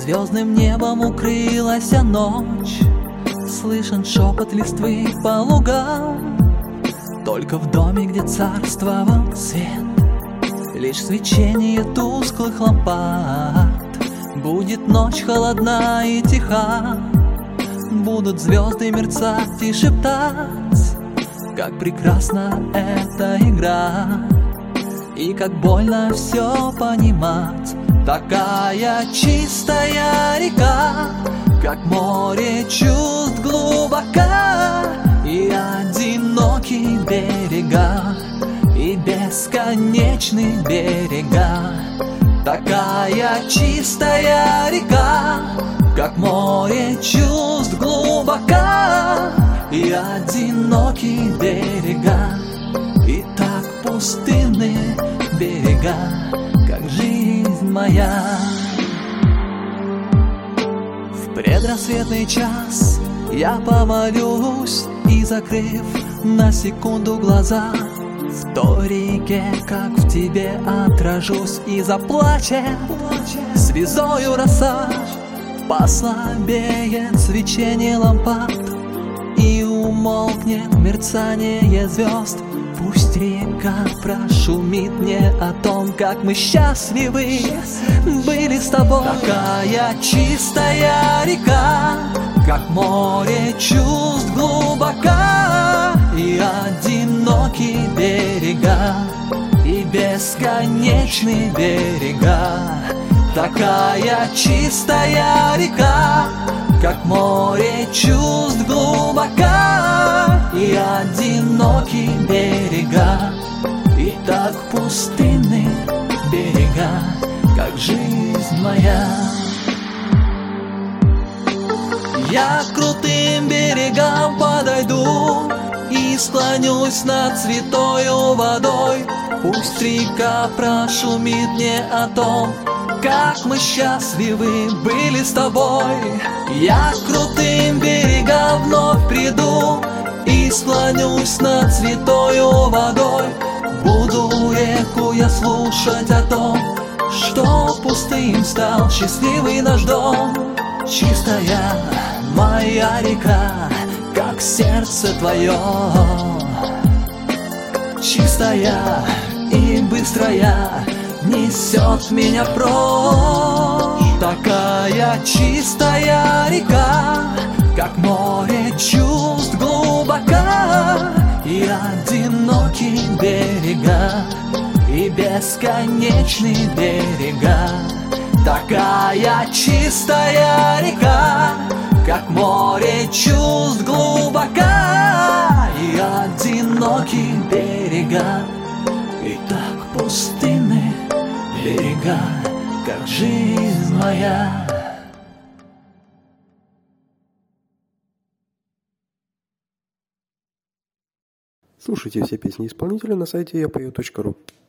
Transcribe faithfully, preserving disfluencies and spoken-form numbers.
Звездным небом укрылась ночь, слышен шепот листвы по лугам. Только в доме, где царствовал свет, лишь свечение тусклых лампад. Будет ночь холодна и тиха, будут звезды мерцать и шептать, как прекрасна эта игра, и как больно все понимать. Такая чистая река, как море чувств глубока, и одинокие берега, и бесконечные берега. Такая чистая река, как море чувств глубока, и одинокие берега, и так пустынны берега, как жизнь моя. В предрассветный час я помолюсь и, закрыв на секунду глаза, в той реке, как в тебе отражусь, и заплачет слезою роса. Послабеет свечение лампад, и умолкнет мерцание звезд. Пусть река прошумит мне о том, как мы счастливы были с тобой. Такая чистая река, как море чувств глубока, и одинокие берега, и бесконечные берега. Такая чистая река, как море чувств глубока, и одинокие берега, и так пустынны берега, как жизнь моя. Я к крутым берегам подойду и склонюсь над святою водой. Пусть река прошумит мне о том, как мы счастливы были с тобой. Я к крутым берегам вновь приду и склонюсь над святою водой. Буду реку я слушать о том, что пустым стал счастливый наш дом. Чистая моя река, как сердце твое, чистая и быстрая, несет меня прочь. Такая чистая река, как море чувств глубока, и одинокие берега, и бесконечные берега. Такая чистая река, как море чувств глубока, и одинокие берега, и так пустынны берега, как жизнь моя. Слушайте все песни исполнителя на сайте я пою точка ру.